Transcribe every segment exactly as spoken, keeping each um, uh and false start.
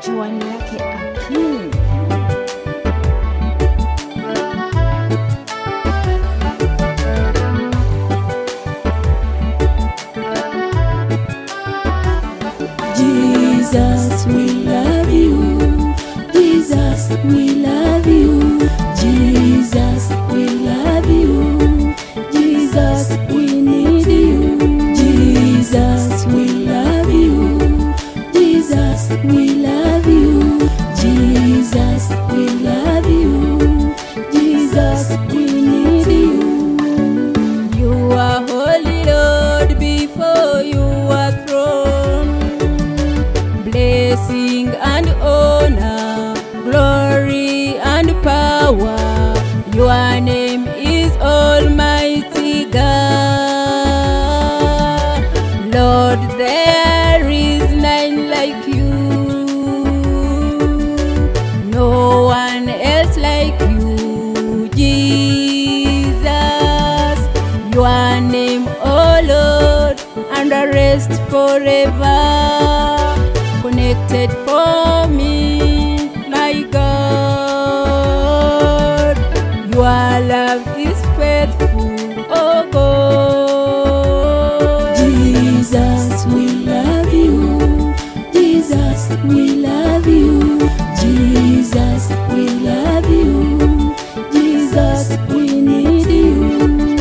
Joan lake Akin. Jesus, we love you. Jesus, we love you. Jesus, we love you. Jesus, we need you. Jesus, we love you. Jesus, we love you. Jesus, we love you. Jesus, we need you. You are holy, Lord, before your throne. Blessing and honor, glory and power. Your name is Almighty God. Lord, there is none like you. No one else like you, Jesus. Your name, oh Lord, and the rest forever. Connected for me, my God. Your love is faithful, oh God. Jesus, we love you. Jesus, we love you. Jesus, we love you. Jesus, we need you.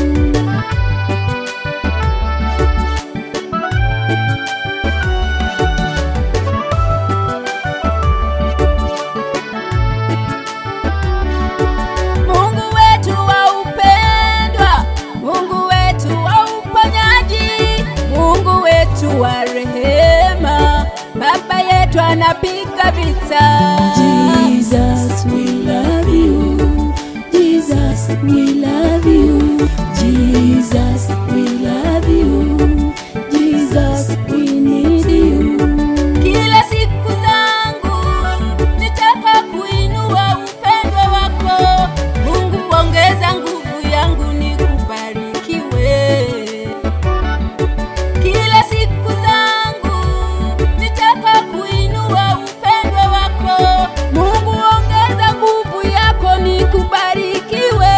Wa rehema, Baba yetu anapiga vita. Jesus, we love you. Jesus, we love you. Jesus, we love you. Jesus, we need you. Kila siku zangu nitaka kuinua upendo wako. Mungu, ongeza nguvu yangu nikubarikiwe. Kila siku zangu nitaka kuinua upendo wako. Mungu, ongeza nguvu yako nikubarikiwe.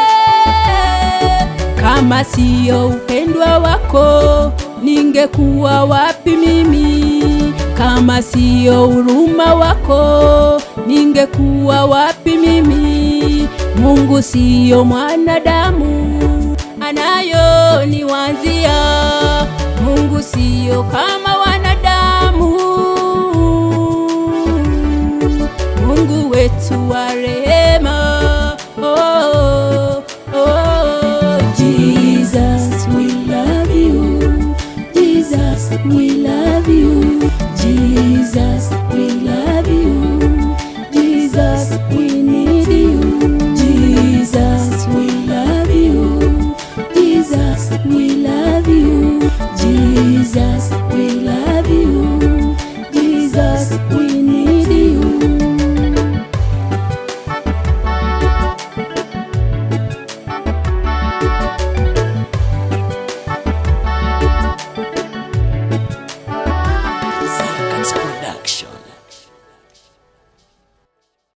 Kama siyo upendo wako, ningekuwa wapi mimi? Kama siyo huruma wako, ningekuwa wapi mimi? Mungu siyo mwanadamu anayo niwazia. Mungu siyo kama